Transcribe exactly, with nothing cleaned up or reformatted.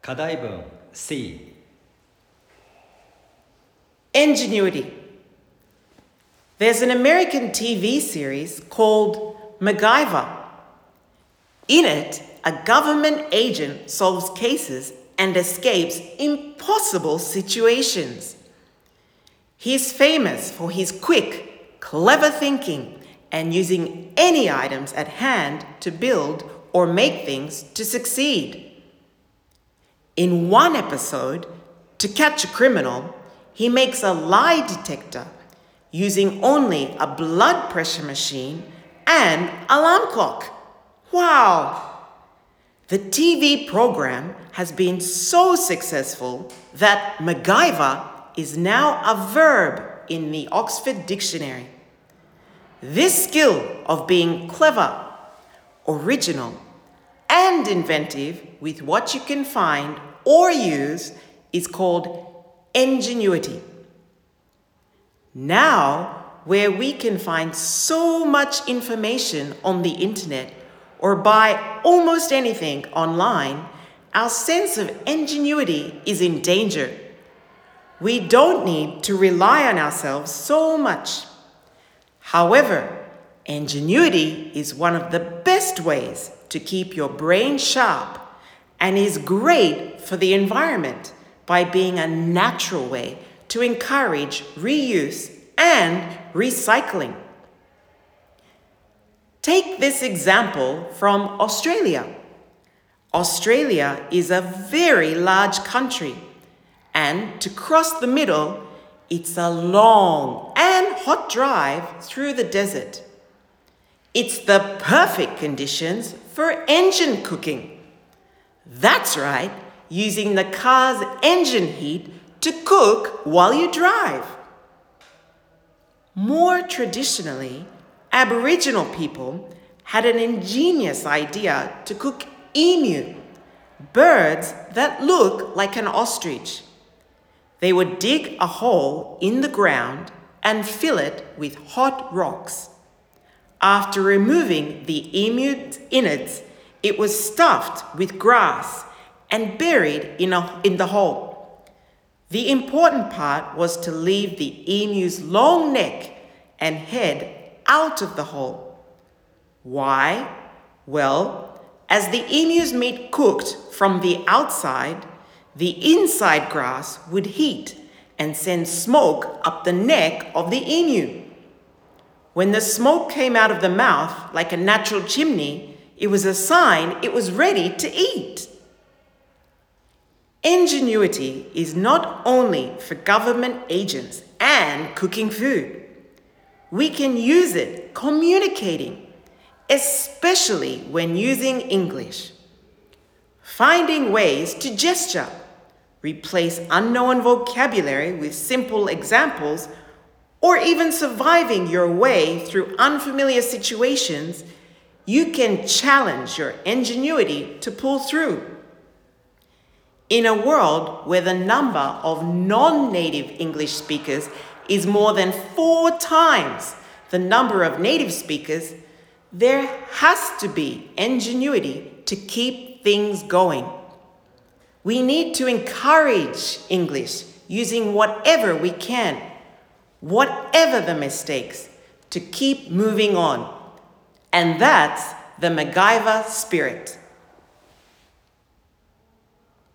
課題文 C Ingenuity. There's an American T V series called MacGyver. In it, a government agent solves cases and escapes impossible situations. He's famous for his quick, clever thinking and using any items at hand to build or make things to succeed. In one episode, to catch a criminal, he makes a lie detector using only a blood pressure machine and alarm clock. Wow! The T V program has been so successful that MacGyver is now a verb in the Oxford Dictionary. This skill of being clever, original, and inventive with what you can find or use is called ingenuity. Now, where we can find so much information on the internet or buy almost anything online, our sense of ingenuity is in danger. We don't need to rely on ourselves so much. However, ingenuity is one of the best ways to keep your brain sharp and is great for the environment by being a natural way to encourage reuse and recycling. Take this example from Australia. Australia is a very large country, and to cross the middle, it's a long and hot drive through the desert. It's the perfect conditions for engine cooking. That's right, using the car's engine heat to cook while you drive. More traditionally, Aboriginal people had an ingenious idea to cook emu, birds that look like an ostrich. They would dig a hole in the ground and fill it with hot rocks. After removing the emu's innards, it was stuffed with grass and buried in, a, in the hole. The important part was to leave the emu's long neck and head out of the hole. Why? Well, as the emu's meat cooked from the outside, the inside grass would heat and send smoke up the neck of the emu. When the smoke came out of the mouth like a natural chimney, it was a sign it was ready to eat. Ingenuity is not only for government agents and cooking food. We can use it communicating, especially when using English. Finding ways to gesture, replace unknown vocabulary with simple examples, or even surviving your way through unfamiliar situations, you can challenge your ingenuity to pull through. In a world where the number of non-native English speakers is more than four times the number of native speakers, there has to be ingenuity to keep things going. We need to encourage English using whatever we can, whatever the mistakes, to keep moving on. And that's the MacGyver spirit.